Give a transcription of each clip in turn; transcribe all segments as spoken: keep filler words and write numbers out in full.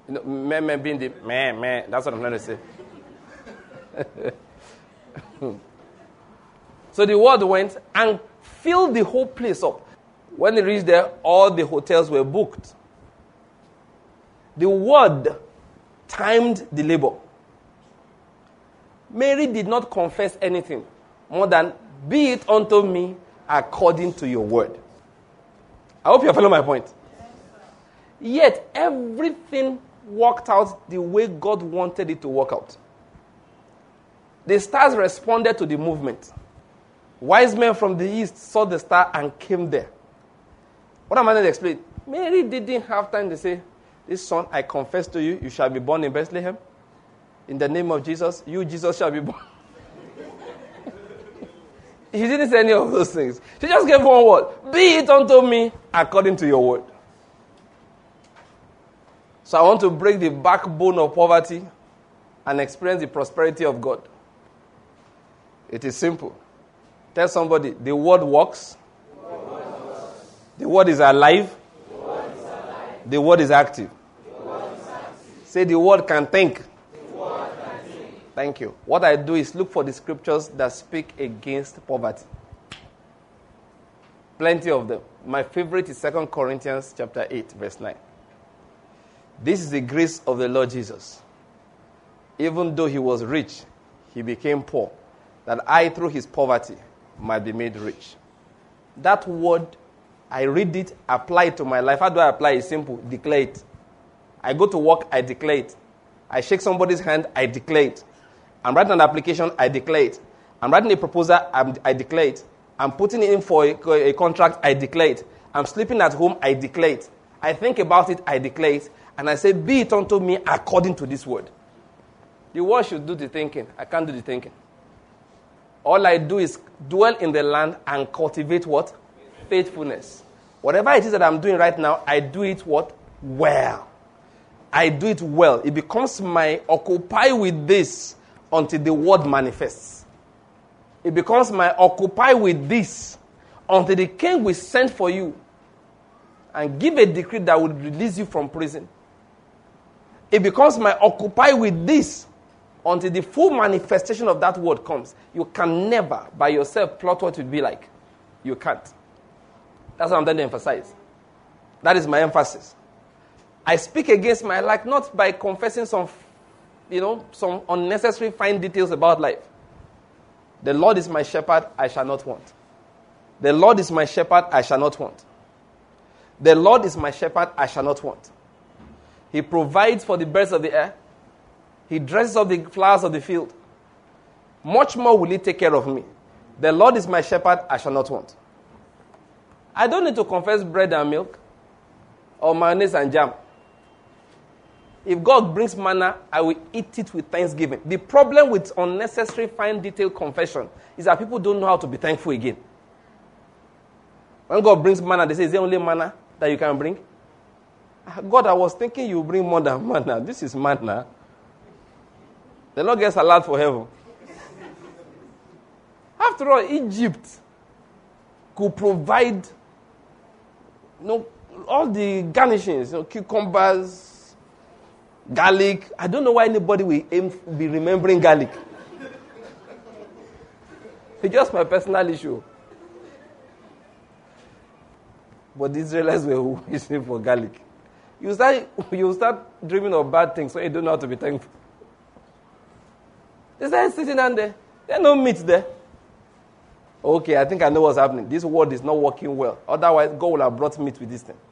You know, meh, meh being the meh, meh. That's what I'm trying to say. So the word went and filled the whole place up. When they reached there, all the hotels were booked. The word timed the labor. Mary did not confess anything more than, be it unto me according to your word. I hope you follow my point. Yet everything worked out the way God wanted it to work out. The stars responded to the movement. Wise men from the east saw the star and came there. What am I going to explain? Mary didn't have time to say, this son, I confess to you, you shall be born in Bethlehem. In the name of Jesus, you, Jesus, shall be born. She didn't say any of those things. She just gave one word. Be it unto me according to your word. So I want to break the backbone of poverty and experience the prosperity of God. It is simple. Tell somebody, the word works. The word, works. The word is alive. The word is, alive. The word is active. The word is active. Say the word can think. The word can think. Thank you. What I do is look for the scriptures that speak against poverty. Plenty of them. My favorite is Second Corinthians chapter eight, verse nine. This is the grace of the Lord Jesus. Even though he was rich, he became poor, that I, through his poverty, might be made rich. That word, I read it, apply it to my life. How do I apply it? It's simple. Declare it. I go to work, I declare it. I shake somebody's hand, I declare it. I'm writing an application, I declare it. I'm writing a proposal, I'm, I declare it. I'm putting in for a, a contract, I declare it. I'm sleeping at home, I declare it. I think about it, I declare it. And I say, be it unto me according to this word. The word should do the thinking. I can't do the thinking. All I do is dwell in the land and cultivate what? Faithfulness. Whatever it is that I'm doing right now, I do it what? Well. I do it well. It becomes my occupy with this until the word manifests. It becomes my occupy with this until the king will send for you and give a decree that will release you from prison. It becomes my occupy with this until the full manifestation of that word comes. You can never, by yourself, plot what it would be like. You can't. That's what I'm trying to emphasize. That is my emphasis. I speak against my life not by confessing some, you know, some unnecessary fine details about life. The Lord is my shepherd, I shall not want. The Lord is my shepherd, I shall not want. The Lord is my shepherd, I shall not want. He provides for the birds of the air. He dresses up the flowers of the field. Much more will he take care of me. The Lord is my shepherd, I shall not want. I don't need to confess bread and milk or mayonnaise and jam. If God brings manna, I will eat it with thanksgiving. The problem with unnecessary fine detailed confession is that people don't know how to be thankful again. When God brings manna, they say, is there only manna that you can bring? God, I was thinking you bring more than manna. This is manna. The Lord gets allowed for heaven. After all, Egypt could provide, you know, all the garnishings, you know, cucumbers, garlic. I don't know why anybody will aim be remembering garlic. It's just my personal issue. But the Israelites were wishing for garlic. You start, you start dreaming of bad things, so you don't know how to be thankful. They started sitting down there. There's no meat there. Okay, I think I know what's happening. This word is not working well. Otherwise, God will have brought meat with this thing.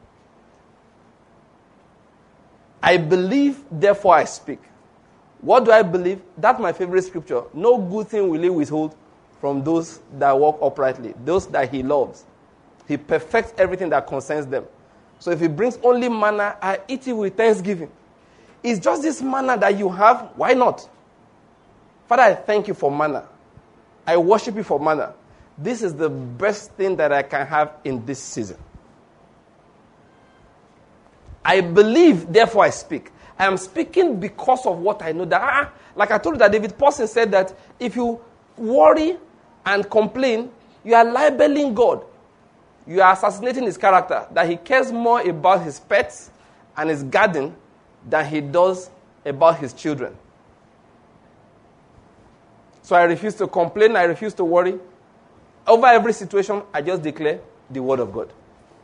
I believe, therefore I speak. What do I believe? That's my favorite scripture. No good thing will he withhold from those that walk uprightly, those that he loves. He perfects everything that concerns them. So if he brings only manna, I eat it with thanksgiving. It's just this manna that you have. Why not? Father, I thank you for manna. I worship you for manna. This is the best thing that I can have in this season. I believe, therefore I speak. I am speaking because of what I know. That, ah, like I told you that David Paulson said that if you worry and complain, you are libeling God. You are assassinating his character. That he cares more about his pets and his garden than he does about his children. So I refuse to complain. I refuse to worry. Over every situation, I just declare the word of God.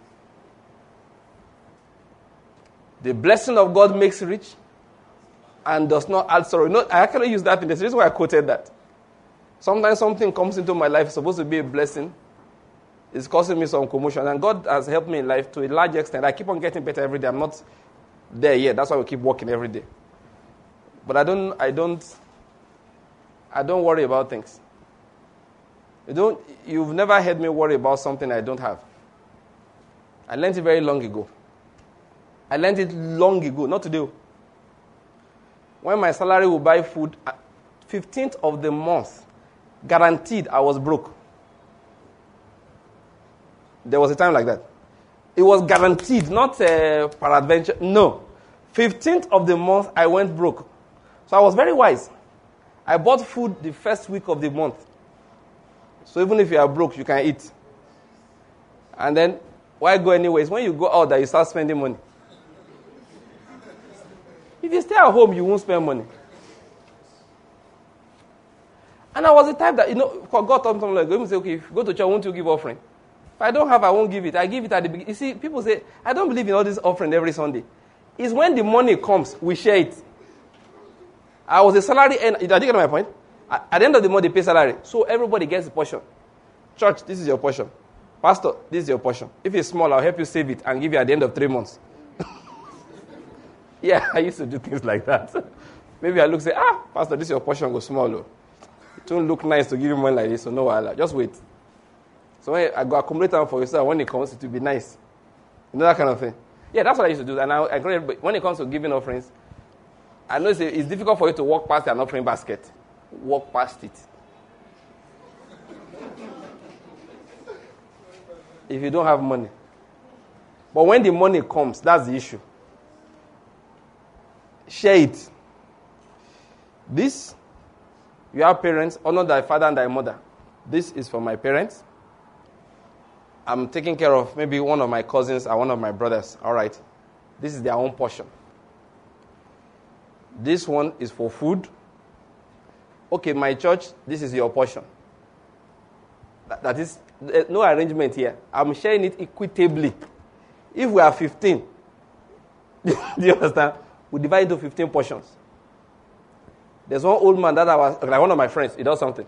The blessing of God makes rich and does not add sorrow. You know, I actually use that in this. This is why I quoted that. Sometimes something comes into my life, it's supposed to be a blessing. It's causing me some commotion. And God has helped me in life to a large extent. I keep on getting better every day. I'm not there yet. That's why we keep working every day. But I don't, I don't, I don't worry about things. You don't, you've never heard me worry about something I don't have. I learned it very long ago. I learned it long ago, not today. When my salary will buy food, fifteenth of the month, guaranteed I was broke. There was a time like that. It was guaranteed, not uh, peradventure. No. fifteenth of the month, I went broke. So I was very wise. I bought food the first week of the month. So even if you are broke, you can eat. And then, why go anyways? When you go out there, you start spending money. If you stay at home, you won't spend money. And I was the type that, you know, God told me something like, go say, okay, if you go to church, won't you give offering? If I don't have, I won't give it. I give it at the beginning. You see, people say, I don't believe in all this offering every Sunday. It's when the money comes, we share it. I was a salary earner. Did you get my point? At the end of the month, they pay salary. So everybody gets a portion. Church, this is your portion. Pastor, this is your portion. If it's small, I'll help you save it and give you at the end of three months. Yeah, I used to do things like that. Maybe I look say, ah, Pastor, this is your portion, go small. Though. It won't look nice to give you money like this, so no, I'll just wait. So when I go accumulate them for yourself, when it comes, it will be nice. You know that kind of thing. Yeah, that's what I used to do. And I, I agree, but when it comes to giving offerings, I know it's, it's difficult for you to walk past an offering basket. Walk past it. If you don't have money. But when the money comes, that's the issue. Share it. This, you have parents, honor thy father and thy mother. This is for my parents. I'm taking care of maybe one of my cousins or one of my brothers. All right. This is their own portion. This one is for food. Okay, my church, this is your portion. That, that is, no arrangement here. I'm sharing it equitably. If we are fifteen, do you understand? We divide into fifteen portions. There's one old man that I was, like one of my friends, he does something.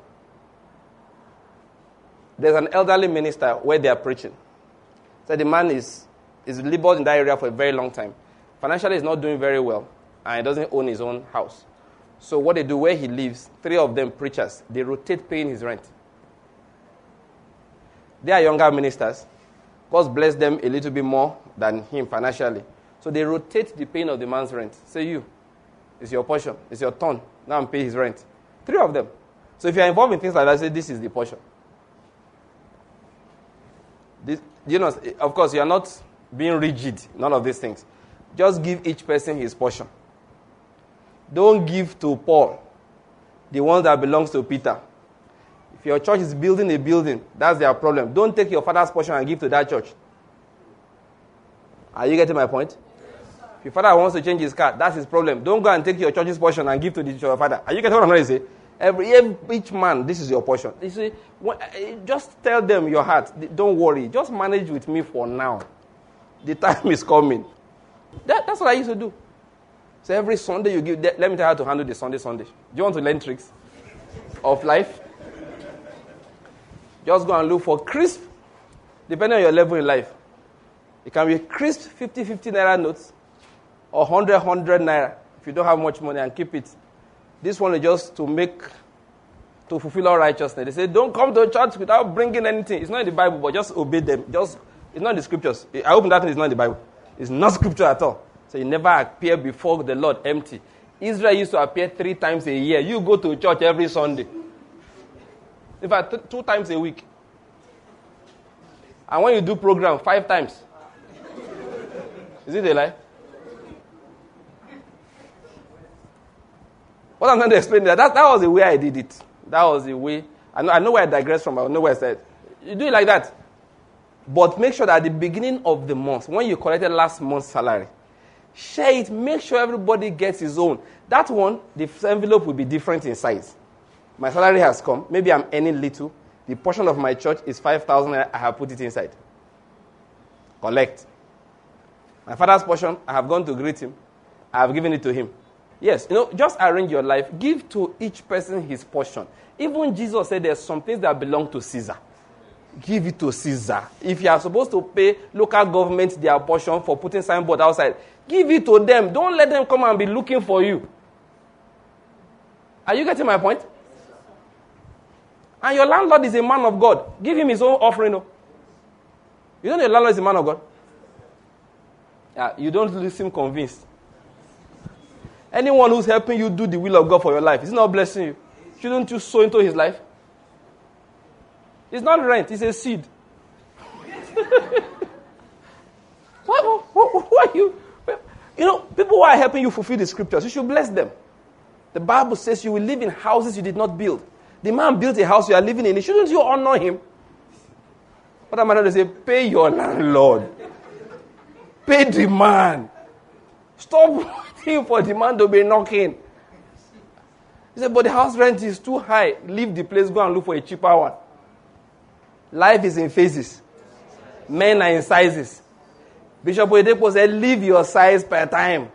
There's an elderly minister where they are preaching. So the man is, is labored in that area for a very long time. Financially, he's not doing very well, and he doesn't own his own house. So what they do where he lives, three of them preachers, they rotate paying his rent. They are younger ministers. God bless them a little bit more than him financially. So they rotate the paying of the man's rent. Say you, it's your portion, it's your turn. Now I'm paying his rent. Three of them. So if you're involved in things like that, say this is the portion. This, you know, of course, you are not being rigid, none of these things. Just give each person his portion. Don't give to Paul the one that belongs to Peter. If your church is building a building, that's their problem. Don't take your father's portion and give to that church. Are you getting my point? Yes, if your father wants to change his car, that's his problem. Don't go and take your church's portion and give to the, your father. Are you getting what I'm trying to say? Every, every each man, this is your portion. You see, when, just tell them your heart. Don't worry. Just manage with me for now. The time is coming. That, that's what I used to do. So every Sunday you give, let me tell you how to handle the Sunday Sunday. Do you want to learn tricks of life? Just go and look for crisp, depending on your level in life. It can be crisp fifty fifty naira notes or one hundred one hundred naira if you don't have much money, and keep it. This one is just to make, to fulfill all righteousness. They say, don't come to church without bringing anything. It's not in the Bible, but just obey them. Just, it's not in the scriptures. I hope that is not in the Bible. It's not scripture at all. So you never appear before the Lord empty. Israel used to appear three times a year. You go to church every Sunday. In fact, th- two times a week. And when you do program, five times. Is it a lie? What I'm trying to explain that, that that was the way I did it. That was the way. I know, I know where I digressed from. I know where I said. You do it like that. But make sure that at the beginning of the month, when you collected last month's salary, Share it. Make sure everybody gets his own. That one, the envelope will be different in size. My salary has come. Maybe I'm earning little. The portion of my church is five thousand. I have put it inside. Collect. My father's portion, I have gone to greet him. I have given it to him. Yes, you know, just arrange your life. Give to each person his portion. Even Jesus said there's some things that belong to Caesar. Give it to Caesar. If you are supposed to pay local government their portion for putting signboard outside, give it to them. Don't let them come and be looking for you. Are you getting my point? And your landlord is a man of God. Give him his own offering. No? You know your landlord is a man of God? Yeah, you don't seem convinced. Anyone who's helping you do the will of God for your life, is not blessing you. Shouldn't you sow into his life? It's not rent, it's a seed. what, what, what are you? You know, people who are helping you fulfill the scriptures, you should bless them. The Bible says you will live in houses you did not build. The man built a house you are living in. Shouldn't you honor him? What am I going to say? Pay your landlord. Pay the man. Stop waiting for the man to be knocking. He said, but the house rent is too high. Leave the place, go and look for a cheaper one. Life is in phases. Men are in sizes. Bishop Oyedepo said, leave your size per time.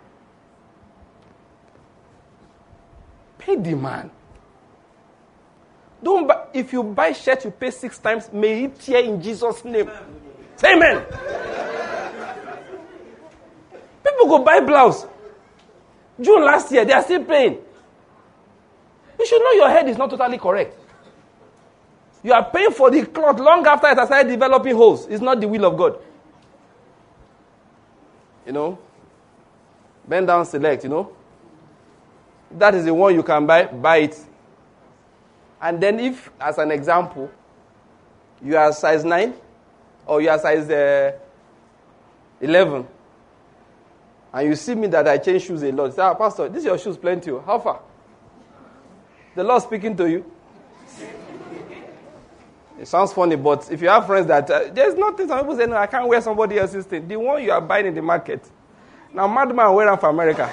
Pay the man. Don't buy, if you buy shirt, you pay six times. May it tear in Jesus' name. Say amen. People go buy blouse. June last year, they are still paying. You should know your head is not totally correct. You are paying for the cloth long after it has started developing holes. It's not the will of God. You know? Bend down, select, you know? That is the one you can buy, buy it. And then if, as an example, you are size nine, or you are size uh, eleven, and you see me that I change shoes a lot, you say, ah, Pastor, this your shoes plenty. How far? The Lord speaking to you. It sounds funny, but if you have friends that, uh, there's nothing, some people say, no, I can't wear somebody else's thing. The one you are buying in the market. Now, madman wear them for America.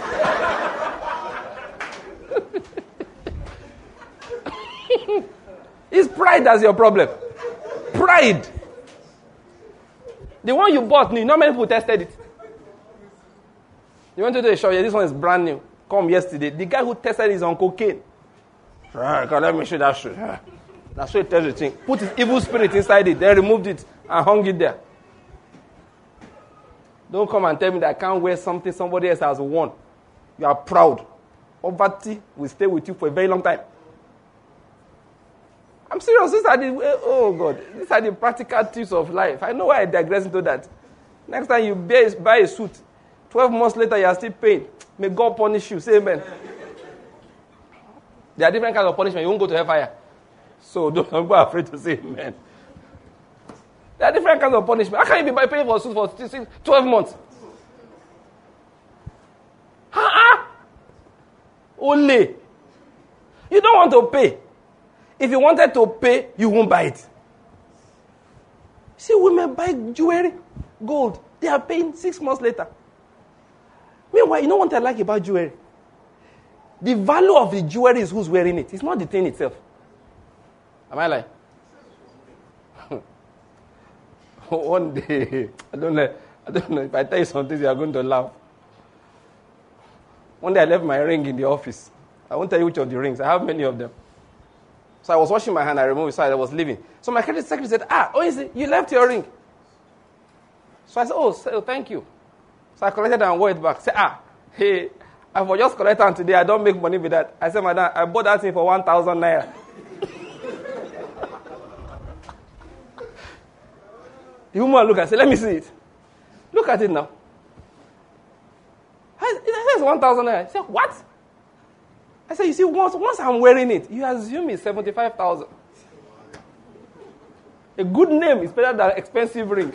It's pride that's your problem. Pride. The one you bought new, not many people tested it. You went to the shop, yeah, this one is brand new. Come yesterday. The guy who tested it is on cocaine. Ah, God, let me show that shoe. Ah. That's what it tells the thing. Put his evil spirit inside it, then removed it and hung it there. Don't come and tell me that I can't wear something somebody else has worn. You are proud. Poverty will stay with you for a very long time. I'm serious. These are the, oh God, these are the practical tips of life. I know why I digress into that. Next time you buy a suit, twelve months later you are still paying. May God punish you. Say amen. There are different kinds of punishment. You won't go to hellfire. So don't, don't go afraid to say amen. There are different kinds of punishment. How can you be paying for a suit for twelve months? Ah, only. You don't want to pay. If you wanted to pay, you won't buy it. See, women buy jewelry, gold. They are paying six months later. Meanwhile, you know what I like about jewelry? The value of the jewelry is who's wearing it. It's not the thing itself. Am I lying? One day, I don't know. I don't know. If I tell you something, you are going to laugh. One day I left my ring in the office. I won't tell you which of the rings. I have many of them. So I was washing my hand. I removed it. So I was leaving. So my credit secretary said, ah, oh, is it? You left your ring. So I said, oh, so, thank you. So I collected and wore it back. Say, ah, hey, I was just collecting today. I don't make money with that. I said, madam, I bought that thing for one thousand naira. The woman looked and said, let me see it. Look at it now. It says one thousand naira. I said, what? I said, you see, once, once I'm wearing it, you assume it's seventy-five thousand. A good name is better than an expensive ring.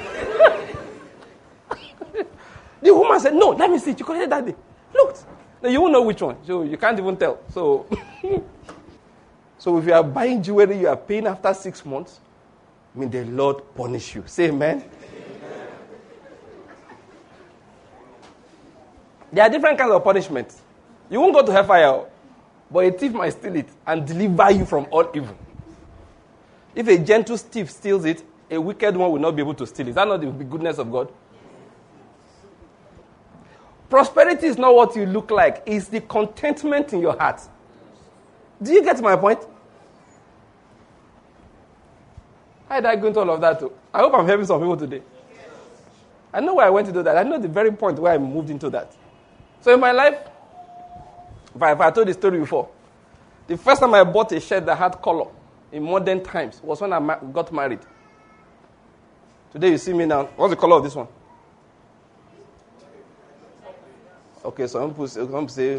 The woman said, no, let me see it. You collected that day. Look. Now, you won't know which one. So you can't even tell. So, so if you are buying jewelry, you are paying after six months, may the Lord punish you. Say amen. There are different kinds of punishments. You won't go to hellfire, but a thief might steal it and deliver you from all evil. If a gentle thief steals it, a wicked one will not be able to steal it. Is that not the goodness of God? Prosperity is not what you look like. It's the contentment in your heart. Do you get my point? How did I go into all of that too? I hope I'm helping some people today. I know where I went to do that. I know the very point where I moved into that. So in my life, if I, if I told the story before, the first time I bought a shirt that had color in modern times was when I ma- got married. Today you see me now. What's the color of this one? Okay, some people say, some people say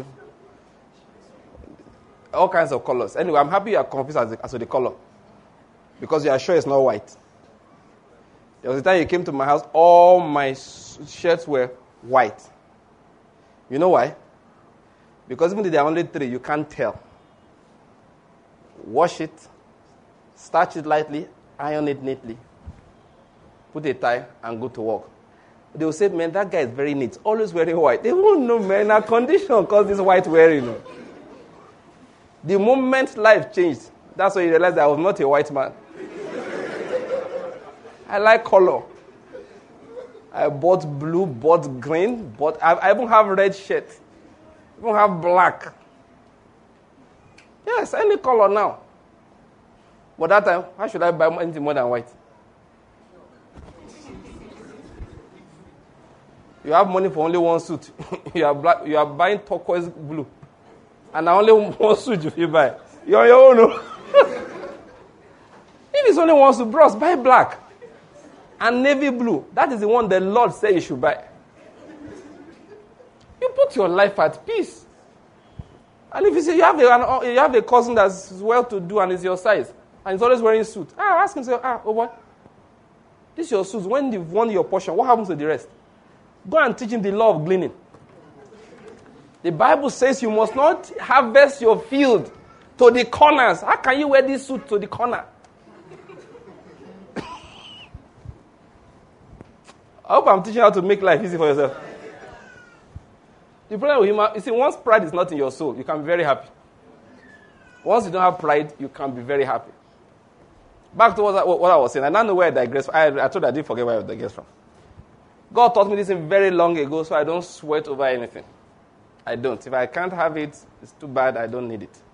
all kinds of colors. Anyway, I'm happy you are confused as, the, as to the color. Because you are sure it's not white. There was a time you came to my house, all my shirts were white. You know why? Because even though there are only three, you can't tell. Wash it, starch it lightly, iron it neatly, put a tie, and go to work. They will say, man, that guy is very neat, always wearing white. They won't know, man, our condition because this white wearing. You know. The moment life changed, that's when you realize that I was not a white man. I like color. I bought blue, bought green, bought, I, I even have red shirt. I even have black. Yes, any color now. But that time, why should I buy anything more than white? You have money for only one suit. you are black, you are buying turquoise blue. And only one suit you will buy. You're on your own. If it's only one suit, bros, buy black. And navy blue. That is the one the Lord said you should buy. You put your life at peace. And if you say you have a, you have a cousin that's well-to-do and is your size, and he's always wearing suit, ah, ask him, say, ah, oh boy, this is your suit. When you've won your portion, what happens to the rest? Go and teach him the law of gleaning. The Bible says you must not harvest your field to the corners. How can you wear this suit to the corner? I hope I'm teaching you how to make life easy for yourself. The problem with him, you see, once pride is not in your soul, you can be very happy. Once you don't have pride, you can be very happy. Back to what I, what I was saying. I don't know where I digressed. I, I told you I didn't forget where I digressed from. God taught me this very long ago, so I don't sweat over anything. I don't. If I can't have it, it's too bad. I don't need it.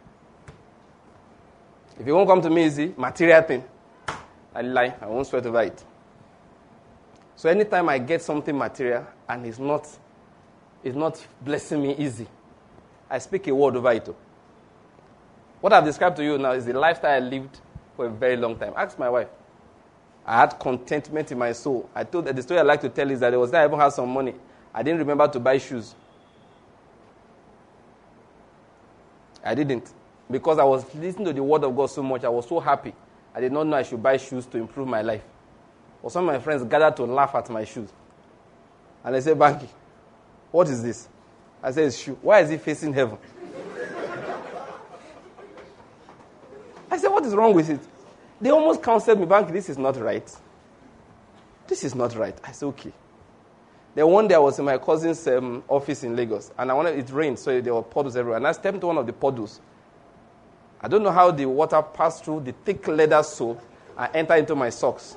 If you won't come to me easy, material thing, I lie. I won't sweat over it. So anytime I get something material and it's not, it's not blessing me easy, I speak a word over it. What I've described to you now is the lifestyle I lived for a very long time. Ask my wife. I had contentment in my soul. I told the story I like to tell is that there was that I even had some money. I didn't remember to buy shoes. I didn't. Because I was listening to the word of God so much, I was so happy. I did not know I should buy shoes to improve my life. But some of my friends gathered to laugh at my shoes. And they said, Banky, what is this? I said, it's shoe. Why is it facing heaven? I said, what is wrong with it? They almost counseled me, Banky, this is not right. This is not right. I said, okay. Then one day I was in my cousin's um, office in Lagos, and I wanted, it rained, so there were puddles everywhere. And I stepped into one of the puddles. I don't know how the water passed through the thick leather sole and entered into my socks.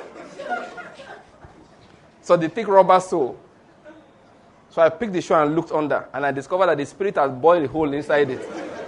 So the thick rubber sole. So I picked the shoe and looked under, and I discovered that the spirit had boiled a hole inside it.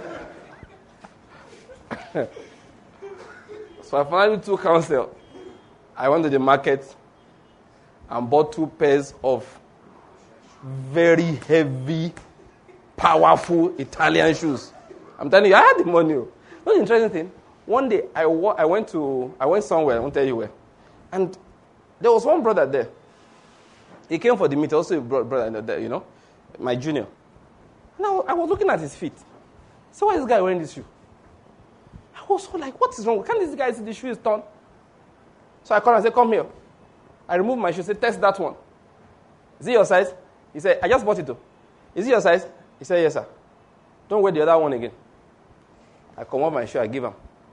So I finally took counsel. I went to the market and bought two pairs of very heavy, powerful Italian shoes. I'm telling you, I had the money. What's the interesting thing? One day, I, wa- I went to, I went somewhere, I won't tell you where. And there was one brother there. He came for the meeting, also a brother there, you know, my junior. Now, I was looking at his feet. So why is this guy wearing this shoe? I was so like, what is wrong? Can't this guy see the shoe is torn? So I called and said, come here. I removed my shoe, said, test that one. Is it your size? He said, I just bought it too. Is it your size? He said, yes, sir. Don't wear the other one again. I come up my shoe, I give him.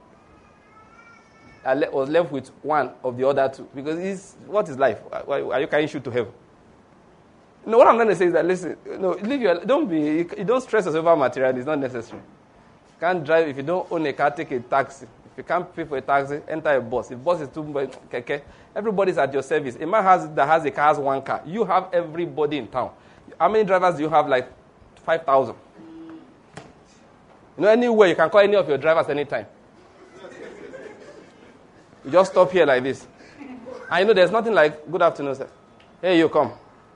I le- was left with one of the other two. Because it's, what is life? Why, are you carrying shoe to heaven? No, what I'm trying to say is that, listen, no, leave your, don't be, you, you don't stress yourself over material. It's not necessary. You can't drive. If you don't own a car, take a taxi. If you can't pay for a taxi, enter a bus. If bus is too much, okay, everybody's at your service. A man has, that has a car has one car. You have everybody in town. How many drivers do you have? Like five thousand. You know, anywhere, you can call any of your drivers anytime. You just stop here like this. And you know, there's nothing like, good afternoon, sir. Here you come.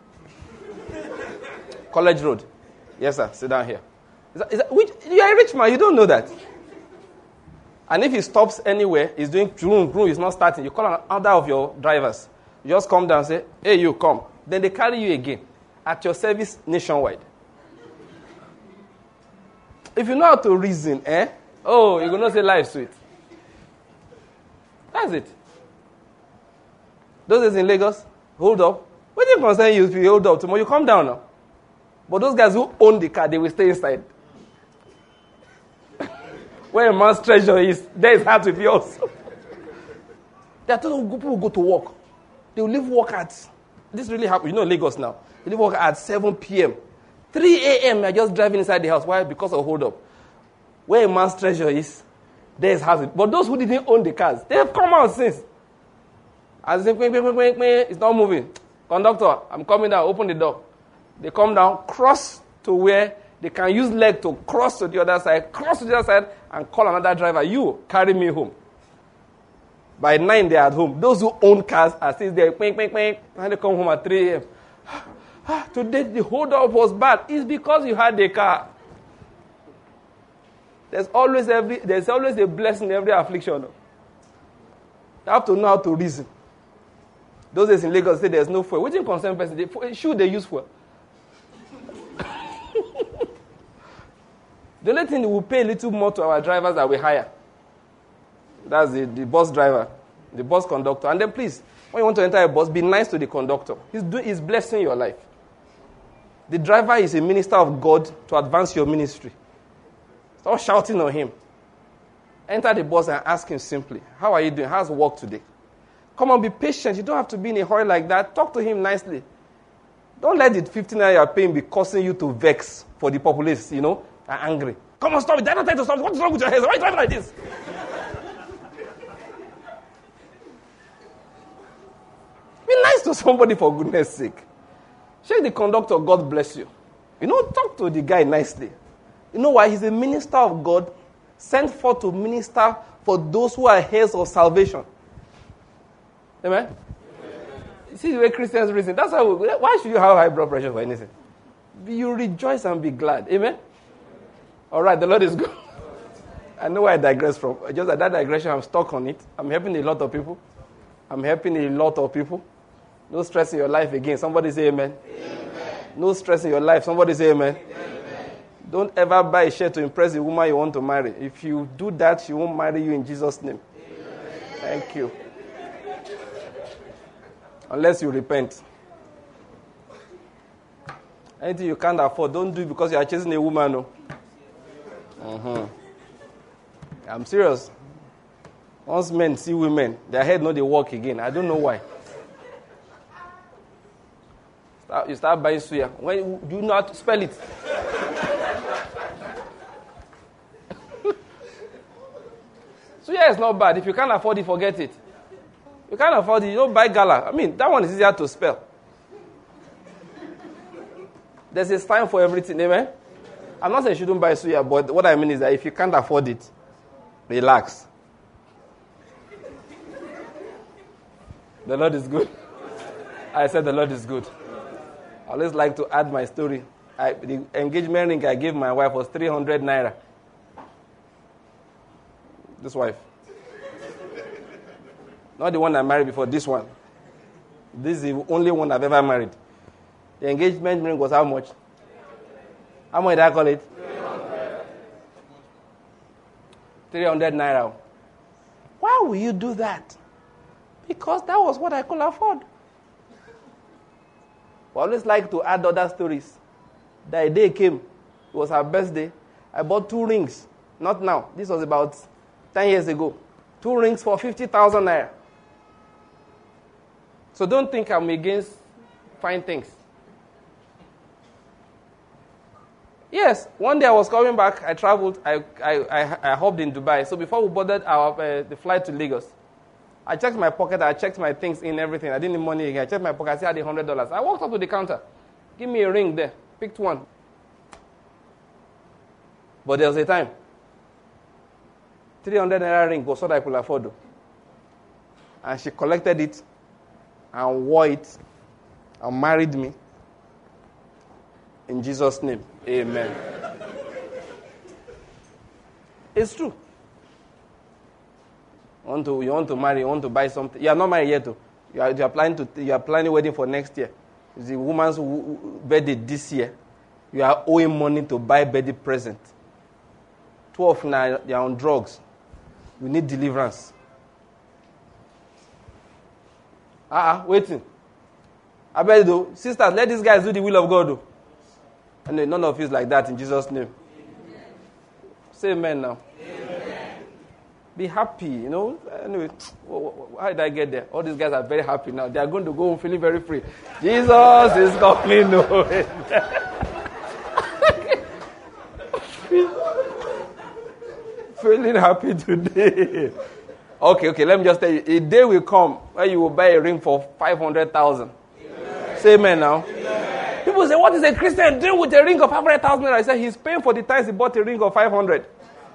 College Road. Yes, sir. Sit down here. Is that, is that, which, you're a rich man. You don't know that. And if he stops anywhere, he's doing groom, groom, he's not starting. You call another of your drivers. You just come down and say, hey, you come. Then they carry you again at your service nationwide. If you know how to reason, eh? Oh, you're going to say life sweet. That's it. Those days in Lagos, hold up. What do you concern you if you hold up tomorrow? You come down now. But those guys who own the car, they will stay inside. Where a man's treasure is, there is hard to be also. There are total people who go to work. They will leave work at, this really happens, you know Lagos now. They leave work at seven p.m. three a.m. They're just driving inside the house. Why? Because of hold up. Where a man's treasure is, there is hard to be. But those who didn't own the cars, they have come out since. As they say, it's not moving. Conductor, I'm coming down, open the door. They come down, cross to where they can use leg to cross to the other side, cross to the other side, and call another driver. You, carry me home. By nine, they're at home. Those who own cars are still there. Ping, ping, ping, and they come home at three a.m. Today, the hold-up was bad. It's because you had a car. There's always every. There's always a blessing in every affliction. You have to know how to reason. Those days in Lagos say there's no fuel. Which in concern person, they, should they use fuel? The only thing we will pay a little more to our drivers that we hire. That's the, the bus driver, the bus conductor. And then please, when you want to enter a bus, be nice to the conductor. He's, do, he's blessing your life. The driver is a minister of God to advance your ministry. Stop shouting on him. Enter the bus and ask him simply, how are you doing? How's work today? Come on, be patient. You don't have to be in a hurry like that. Talk to him nicely. Don't let the fifteen naira you're paying be causing you to vex for the populace, you know, and angry. Come on, stop it. They're not trying to stop it. What's wrong with your head? Why are you driving like this? Be nice to somebody for goodness sake. Shake the conductor, God bless you. You know, talk to the guy nicely. You know why? He's a minister of God, sent forth to minister for those who are heirs of salvation. Amen? Amen. See the way Christians reason. That's why. We, why should you have high blood pressure for anything? You rejoice and be glad. Amen? All right, the Lord is good. I know where I digress from. Just at that digression, I'm stuck on it. I'm helping a lot of people. I'm helping a lot of people. No stress in your life again. Somebody say amen. Amen. No stress in your life. Somebody say amen. Amen. Don't ever buy a shirt to impress the woman you want to marry. If you do that, she won't marry you in Jesus' name. Amen. Thank you. Unless you repent. Anything you can't afford, don't do it because you are chasing a woman. No. Mm-hmm. I'm serious. Once men see women, their head know they walk again. I don't know why. Start, you start buying suya. When you do not spell it. Suya is not bad. If you can't afford it, forget it. You can't afford it, you don't buy gala. I mean, that one is easier to spell. There's a time for everything, amen? I'm not saying you shouldn't buy suya, but what I mean is that if you can't afford it, relax. The Lord is good. I said the Lord is good. I always like to add my story. I, the engagement ring I gave my wife was three hundred naira. This wife. Not the one I married before, this one. This is the only one I've ever married. The engagement ring was how much? How much did I call it? three hundred. three hundred naira. Why will you do that? Because that was what I could afford. I always like to add other stories. The day came, it was her birthday. I bought two rings. Not now. This was about ten years ago. Two rings for fifty thousand naira. So don't think I'm against fine things. Yes, one day I was coming back. I traveled. I I I, I hopped in Dubai. So before we boarded our uh, the flight to Lagos, I checked my pocket. I checked my things in everything. I didn't need money again. I checked my pocket. I still had a hundred dollars. I walked up to the counter. Give me a ring there. Picked one. But there was a time. three hundred naira ring was what I could afford. And she collected it and wore it and married me. In Jesus' name, amen. It's true. You want to, you want to marry, you want to buy something. You are not married yet, though. You are, you are planning to, you are planning wedding for next year. It's the woman's birthday this year. You are owing money to buy birthday present. Twelve now they are on drugs. We need deliverance. Ah, uh-uh, waiting. I bet though, sisters, let these guys do the will of God, though. And none of you is like that in Jesus' name. Amen. Say amen now. Amen. Be happy, you know. Anyway, how did I get there? All these guys are very happy now. They are going to go home feeling very free. Jesus is coming. No. Feeling happy today. Okay, okay, let me just tell you. A day will come where you will buy a ring for five hundred thousand. Say amen now. Amen. People say, what is a Christian doing with a ring of five hundred thousand? I said, he's paying for the times he bought a ring of five hundred.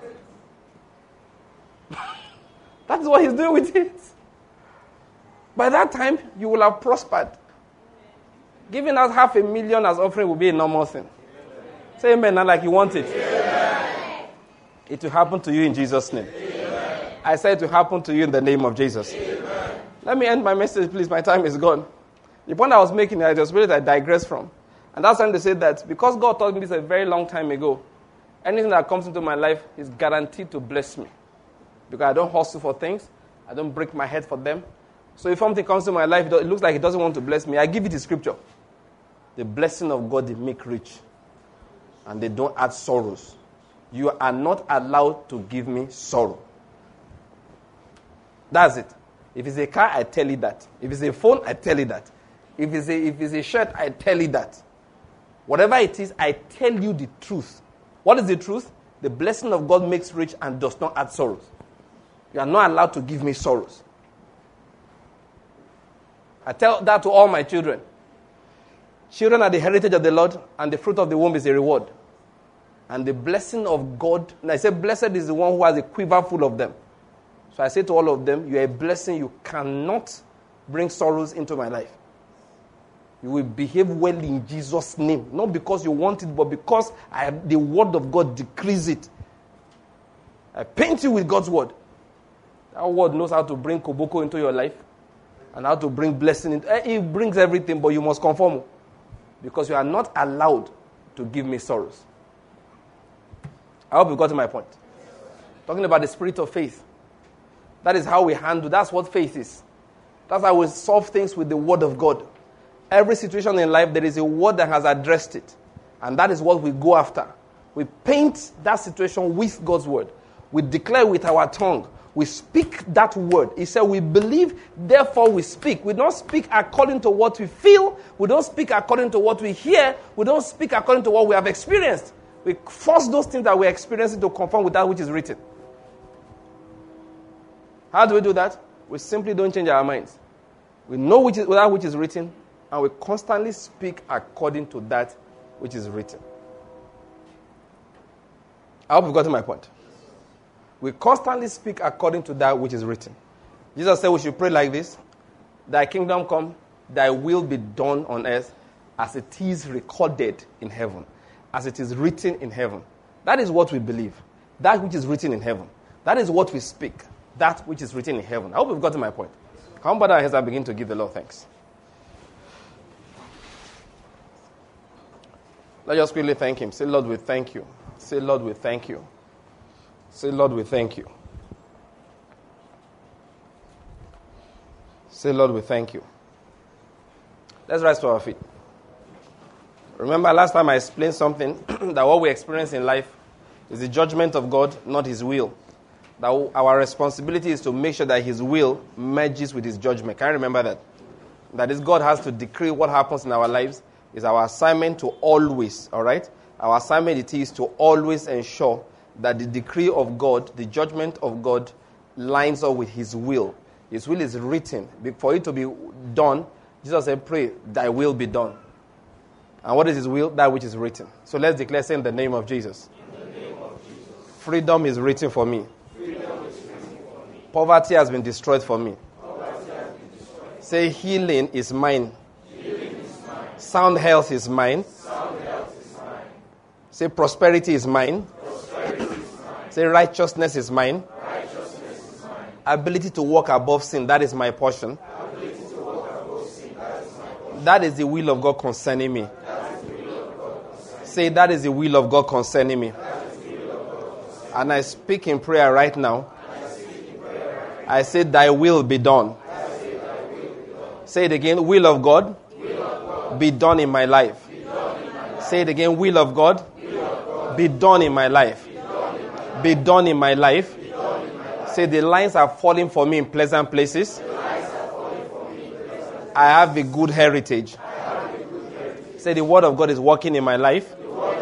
That's what he's doing with it. By that time, you will have prospered. Giving us half a million as offering will be a normal thing. Say amen, not like you want it. Amen. It will happen to you in Jesus' name. Amen. I said it will happen to you in the name of Jesus. Amen. Let me end my message, please. My time is gone. The point I was making, I just really I digress from. And that's time to say that because God told me this a very long time ago, anything that comes into my life is guaranteed to bless me. Because I don't hustle for things. I don't break my head for them. So if something comes to my life, it looks like it doesn't want to bless me, I give it the scripture. The blessing of God, they make rich. And they don't add sorrows. You are not allowed to give me sorrow. That's it. If it's a car, I tell you that. If it's a phone, I tell you that. If it's a, if it's a shirt, I tell you that. Whatever it is, I tell you the truth. What is the truth? The blessing of God makes rich and does not add sorrows. You are not allowed to give me sorrows. I tell that to all my children. Children are the heritage of the Lord, and the fruit of the womb is a reward. And the blessing of God, and I say blessed is the one who has a quiver full of them. So I say to all of them, you are a blessing. You cannot bring sorrows into my life. You will behave well in Jesus' name. Not because you want it, but because I have, the word of God decrees it. I paint you with God's word. That word knows how to bring koboko into your life and how to bring blessing into it. Brings everything, but you must conform. Because you are not allowed to give me sorrows. I hope you got to my point. Talking about the spirit of faith. That is how we handle. That's what faith is. That's how we solve things with the word of God. Every situation in life, there is a word that has addressed it. And that is what we go after. We paint that situation with God's word. We declare with our tongue. We speak that word. He said, we believe, therefore we speak. We don't speak according to what we feel. We don't speak according to what we hear. We don't speak according to what we have experienced. We force those things that we're experiencing to conform with that which is written. How do we do that? We simply don't change our minds. We know which is, that which is written, and we constantly speak according to that which is written. I hope you've gotten my point. We constantly speak according to that which is written. Jesus said we should pray like this. Thy kingdom come, thy will be done on earth as it is recorded in heaven. As it is written in heaven. That is what we believe. That which is written in heaven. That is what we speak. That which is written in heaven. I hope you've gotten my point. Come bow down as I begin to give the Lord thanks. Let's just quickly thank him. Say, Lord, we thank you. Say, Lord, we thank you. Say, Lord, we thank you. Say, Lord, we thank you. Let's rise to our feet. Remember last time I explained something, that what we experience in life is the judgment of God, not his will. That our responsibility is to make sure that his will merges with his judgment. Can you remember that? That is, God has to decree what happens in our lives. Is our assignment to always, all right, Our assignment it is to always ensure that the decree of God, the judgment of God, lines up with His will. His will is written. For it to be done, Jesus said, pray, thy will be done. And what is His will? That which is written. So let's declare, say in the name of Jesus. In the name of Jesus. Freedom is written for me. Freedom is written for me. Poverty has been destroyed for me. Poverty has been destroyed. Say, healing is mine. Healing is mine. Sound health is mine. Sound health is mine. Say, prosperity is mine. Prosperity is mine. Say, righteousness is mine. Righteousness is mine. Ability to walk above sin, that is my portion. Ability to walk above sin, that is my portion. That is the will of God concerning me. Say, that is the will of God concerning me. And I speak in prayer right now. I say, thy will be done. Say it again, will of God be done in my life. Say it again, will of God be done in my life. Be done in my life. Say, the lines are falling for me in pleasant places. I have a good heritage. Say, the word of God is working in my life.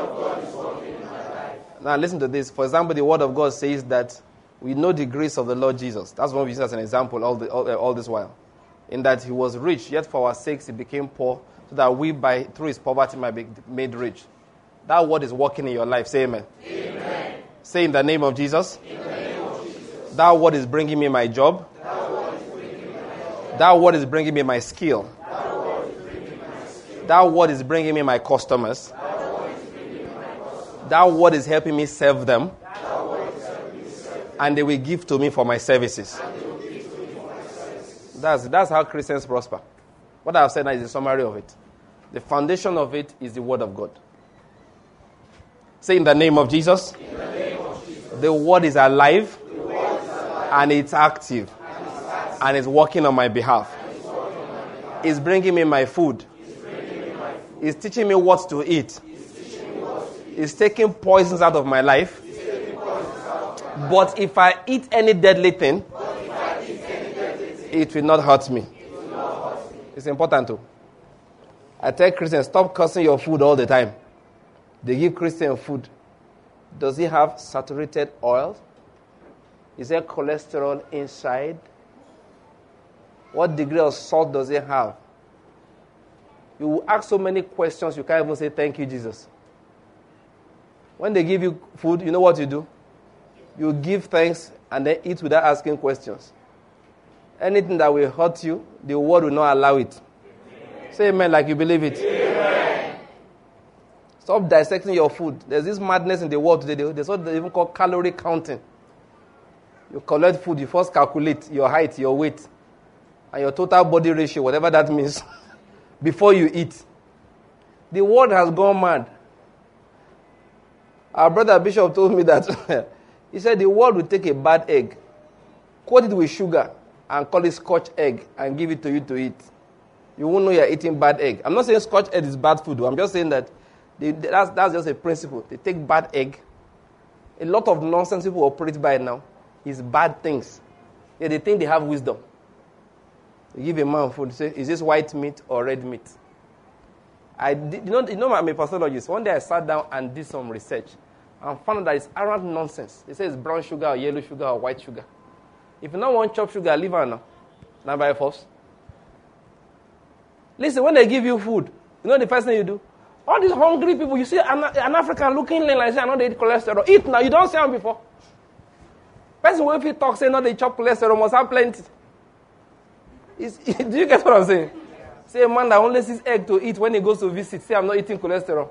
Now listen to this. For example, the word of God says that we know the grace of the Lord Jesus. That's one we use as an example all, the, all, all this while. In that he was rich, yet for our sakes he became poor, so that we by through his poverty might be made rich. That word is working in your life. Say amen. Amen. Say in the name of Jesus. In the name of Jesus. That word is bringing me my job. That word is bringing me my job. That word is bringing me my skill. That word is bringing me my skill. That word is bringing me my customers. That word is helping me serve them. And they will give to me for my services. That's, that's how Christians prosper. What I've said now is a summary of it. The foundation of it is the word of God. Say in the name of Jesus. In the name of Jesus. The word is alive. The word is alive. And it's active. And it's active. And it's working on my behalf. And it's working on my behalf. It's bringing me my food. It's bringing me my food. It's teaching me what to eat. It's taking poisons out of my life. But if I eat any deadly thing, it will not hurt me. It's important too. I tell Christians, stop cursing your food all the time. They give Christian food. Does it have saturated oil? Is there cholesterol inside? What degree of salt does it have? You will ask so many questions, you can't even say, thank you, Jesus. When they give you food, you know what you do? You give thanks and then eat without asking questions. Anything that will hurt you, the word will not allow it. Amen. Say amen like you believe it. Amen. Stop dissecting your food. There's this madness in the world today. There's what they even call calorie counting. You collect food, you first calculate your height, your weight, and your total body ratio, whatever that means, before you eat. The world has gone mad. Our brother Bishop told me that he said the world will take a bad egg, coat it with sugar, and call it Scotch egg, and give it to you to eat. You won't know you're eating bad egg. I'm not saying Scotch egg is bad food. I'm just saying that they, that's, that's just a principle. They take bad egg. A lot of nonsense people operate by now is bad things. Yeah, they think they have wisdom. They give a man food, say, is this white meat or red meat? I did, you know, you know, I'm a pathologist. One day I sat down and did some research and found out that it's arrant nonsense. They say it's brown sugar or yellow sugar or white sugar. If you don't want chop sugar, leave her now. Not by force. Listen, when they give you food, you know the first thing you do? All these hungry people, you see an, an African looking like say, I know they eat cholesterol. Eat now. You don't see them before. Person when you talk, say, no, they chop cholesterol, must have plenty. It's, do you get what I'm saying? Say a man that only sees egg to eat when he goes to visit. Say, I'm not eating cholesterol.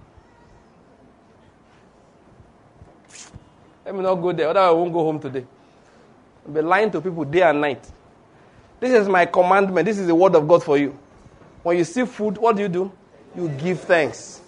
Let me not go there. Otherwise, I won't go home today. I'll be lying to people day and night. This is my commandment. This is the word of God for you. When you see food, what do you do? You give thanks.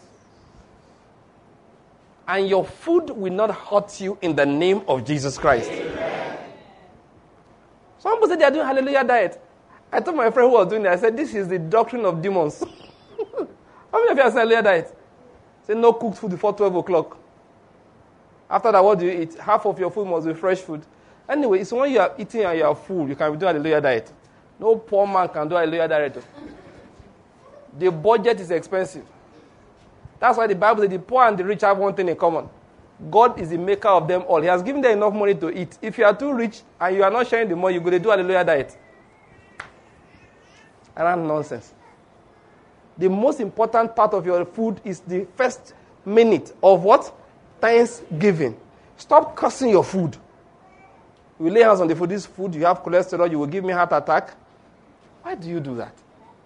And your food will not hurt you in the name of Jesus Christ. Amen. Some people say they are doing hallelujah diet. I told my friend who was doing it, I said, this is the doctrine of demons. How many of you are saying hallelujah diet? Say no cooked food before twelve o'clock. After that, what do you eat? Half of your food must be fresh food. Anyway, it's when you are eating and you are full, you can be doing hallelujah diet. No poor man can do hallelujah diet. The budget is expensive. That's why the Bible says the poor and the rich have one thing in common. God is the maker of them all. He has given them enough money to eat. If you are too rich and you are not sharing the money, you're going to do a hallelujah diet. And that's nonsense. The most important part of your food is the first minute of what? Thanksgiving. Stop cursing your food. You lay hands on the food. This food, you have cholesterol, you will give me heart attack. Why do you do that?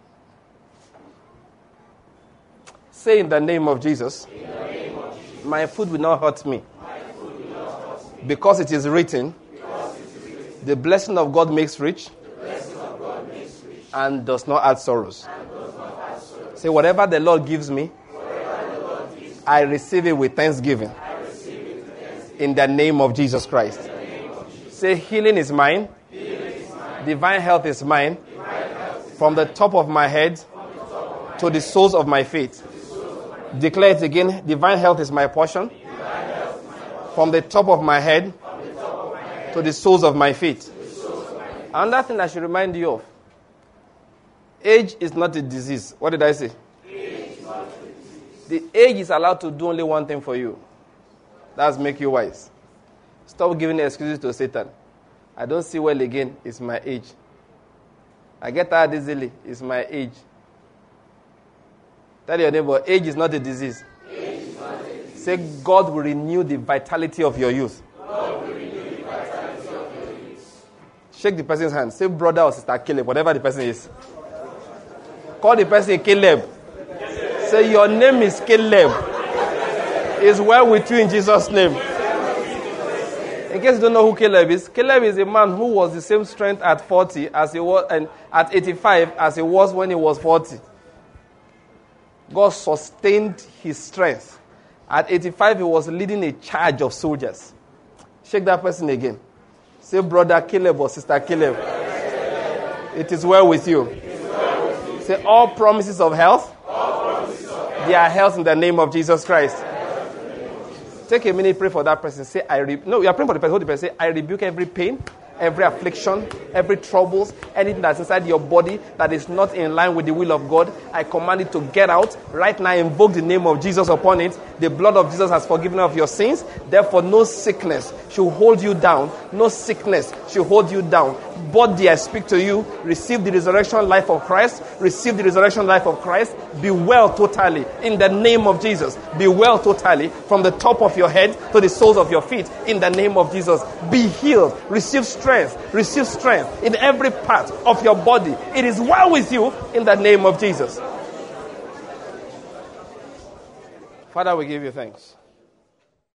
Say in the name of Jesus, In the name of Jesus. My food will not hurt me. My food will not hurt me. Because it is written, Because it is written. the blessing of God makes rich, The blessing of God makes rich. and does not add sorrows. And does not add sorrow. Say, whatever the Lord gives me, Whatever the Lord gives me, I receive it with thanksgiving. I receive it with thanksgiving. In the name of Jesus Christ. In the name of Jesus. Say, healing is mine. Healing is mine. Divine health is mine. Divine health is From the top of my head from the top of my to the soles of my feet. Declare it again. Divine health is my portion. Divine health is my portion. From the top of my head From the top of my head to the soles of my feet. to the soles of my feet. Another thing I should remind you of. Age is not a disease. What did I say? Age is not a disease. The age is allowed to do only one thing for you. That's make you wise. Stop giving excuses to Satan. I don't see well again. It's my age. I get tired easily. It's my age. Tell your neighbor, age is not a disease. Age is not a disease. Say, God will renew the vitality of your youth. God will renew the vitality of your youth. Shake the person's hand. Say, brother or sister Caleb, whatever the person is. Call the person Caleb. Say, your name is Caleb. It's well with you in Jesus' name. In case you don't know who Caleb is, Caleb is a man who was the same strength at forty as he was, and at eighty-five as he was when he was forty. God sustained his strength. At eighty-five, he was leading a charge of soldiers. Shake that person again. Say, brother Caleb or sister Caleb. It is well with you. Say, all promises of health, they are health in the name of Jesus Christ. Take a minute, pray for that person. Say, I re- no, you are praying for the person. Hold the person. Say, I rebuke every pain, every affliction, every troubles, anything that's inside your body that is not in line with the will of God. I command it to get out. Right now, invoke the name of Jesus upon it. The blood of Jesus has forgiven of your sins. Therefore, no sickness should hold you down. No sickness should hold you down. Body, I speak to you. Receive the resurrection life of Christ. Receive the resurrection life of Christ. Be well totally. In the name of Jesus. Be well totally. From the top of your head to the soles of your feet. In the name of Jesus. Be healed. Receive strength. Receive strength in every part of your body. It is well with you in the name of Jesus. Father, we give you thanks.